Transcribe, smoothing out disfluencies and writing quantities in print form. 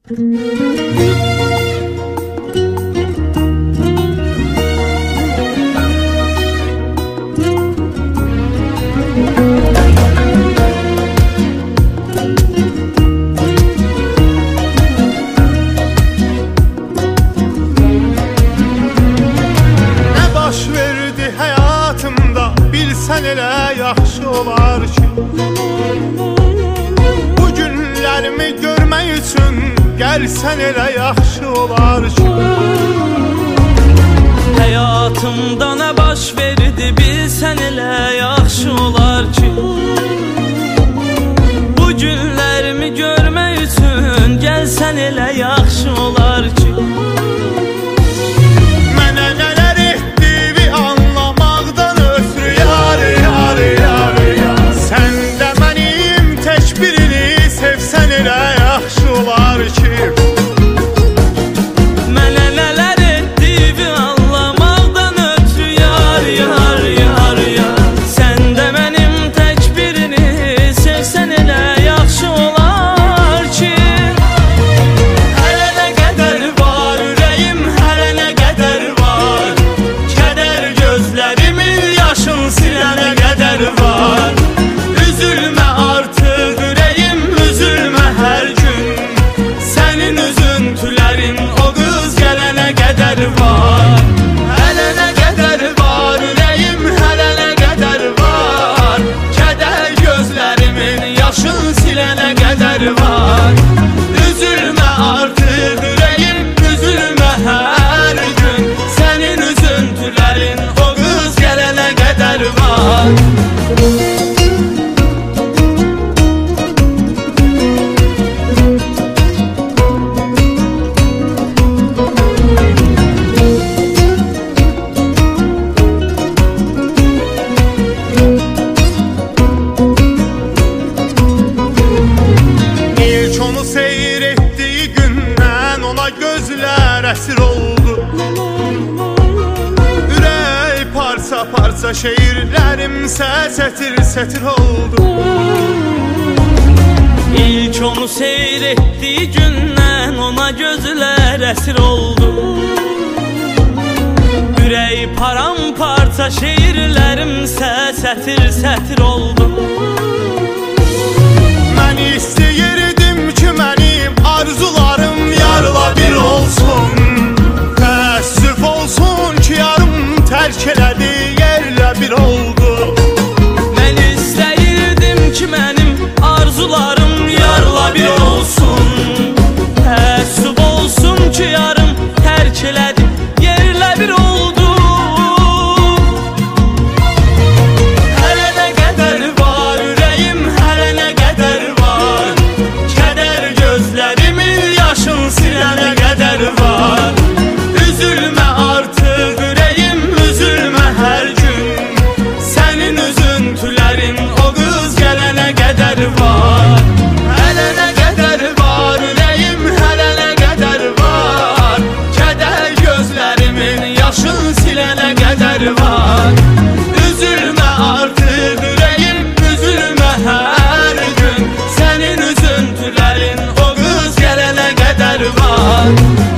Bilsən elə yaxşı olar ki, bu günlərimi görmək üçün gəlsən elə yaxşı olar ki. Həyatımda nə baş verdi bilsən elə yaxşı olar ki, bu günlərimi görmək üçün gəlsən elə yaxşı olar ki. Əsir oldu ürək parça-parça, şeirlərimsə sətir-sətir oldu. İlk onu seyr etdiyi gündən ona gözlər əsir oldu. Ürək paramparça, şeirlərimsə sətir-sətir oldu. Mən istəyirdim ki, mənim arzularım yarla bir olsun. Təəssüf olsun ki, yarım tərk elədi, yerlə bir oldu. Mən istəyirdim ki, mənim arzularım yarla bir olsun. Təəssüf olsun ki, yarım tərk elədi, yerlə bir oldu. Hələ nə qədər var ürəyim, hələ nə qədər var, kədər gözlərimin yaşın silənə qədər var. Üzülmə artıq ürəyim, üzülmə hər gün, sənin üzüntülərin o qız gələnə qədər var. Hələ nə qədər var ürəyim, hələ nə qədər var, kədər gözlərimin yaşın silənə qədər var. Üzülmə artıq ürəyim, üzülmə hər gün, sənin üzüntülərin o qız gələnə qədər var.